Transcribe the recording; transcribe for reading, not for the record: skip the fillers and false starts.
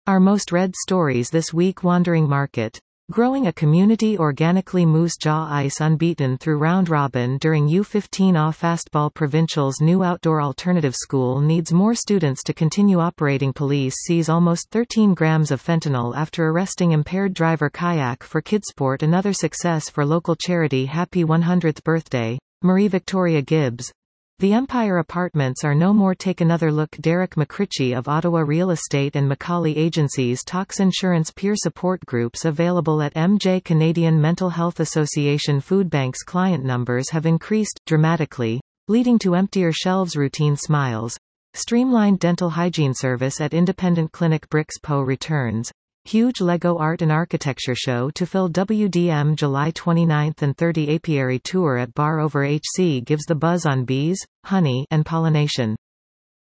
Our most read stories this week: Wandering Market. Growing a community organically. Moose Jaw Ice unbeaten through round robin during U15A Fastball. Provincial's new outdoor alternative school needs more students to continue operating. Police seize almost 13 grams of fentanyl after arresting impaired driver. Kayak for Kidsport. Another success for local charity. Happy 100th birthday, Marie Victoria Gibbs. The Empire Apartments are no more. Take another look. Derek McCritchie of Ottawa Real Estate and Macaulay Agencies talks insurance. Peer support groups available at MJ. Canadian Mental Health Association. Food banks' client numbers have increased dramatically, leading to emptier shelves. Routine smiles. Streamlined dental hygiene service at independent clinic. Bricks Po returns. Huge Lego Art and Architecture Show to fill WDM. July 29 and 30. Apiary tour at Bar Over HC gives the buzz on bees, honey, and pollination.